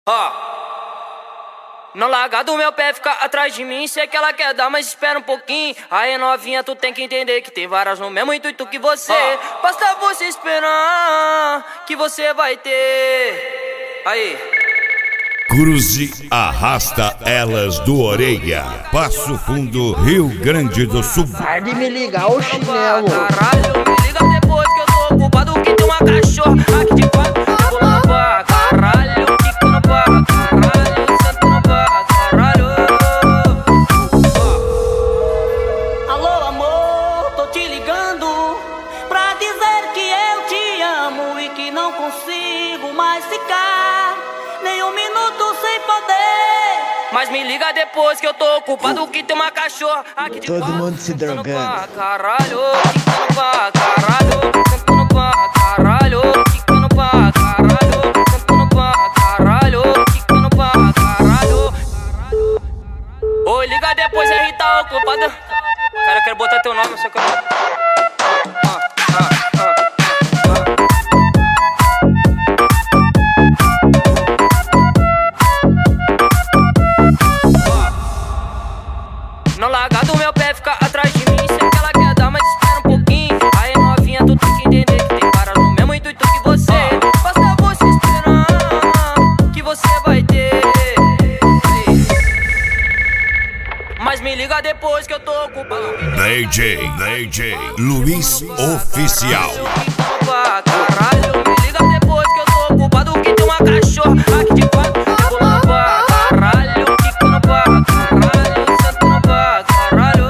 Ó, não larga do meu pé, fica atrás de mim. Sei que ela quer dar, mas espera um pouquinho. Aí novinha, tu tem que entender que tem várias no mesmo intuito que você. Basta você esperar que você vai ter. Aí. Cruze arrasta elas do Orelha, Passo Fundo, Rio Grande do Sul. Para de me ligar o chinelo. Caralho, me liga depois que eu tô ocupado, que tem uma cachorra aqui de quatro. Eu vou lá pra caralho, fica no pá, caralho, sento no pá, caralho. Alô amor, tô te ligando pra dizer que eu te amo e que não consigo mais ficar nem um minuto sem poder. Mas me liga depois que eu tô ocupado, que tem uma cachorra aqui de Todo quatro. mundo se drogando. Caralho, fica no pá, caralho, sento no pá, caralho, fica no pá, caralho, sento no pá, caralho, fica no pá, caralho. Ô, liga depois aí, tá ocupado. Cara, eu quero botar teu nome, só que eu não... Não larga do meu pé, fica atrás de mim. Sei que ela quer dar, mas espera um pouquinho. Aí novinha, tu tem que entender que tem várias no mesmo intuito que você. Basta você esperar que você vai ter. Mas me liga depois que eu tô ocupado. DJ Luiz Oficial. Caralho, me liga depois que eu tô ocupado, que tem uma cachorra aqui de quatro. Eu vou lá pra caralho, fica no pá, caralho, sento no pá, caralho.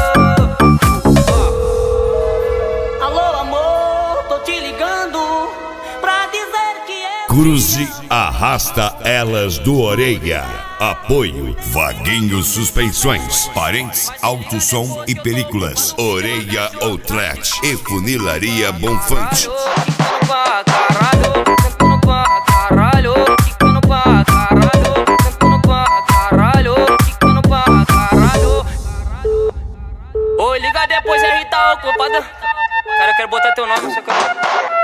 Alô amor, tô te ligando pra dizer que eu Cruze arrasta elas do Orelha. Apoio Vaguinho Suspensões, Parentes Alto Som e Películas, Orelha Outlet e Funilaria Bonfante. Fica no pá, caralho, sento no pá, caralho, fica no pá, caralho, sento no pá, caralho, fica no pá, caralho. Ô, liga depois aí, tá ocupado. Cara, eu quero botar teu nome, só que eu não...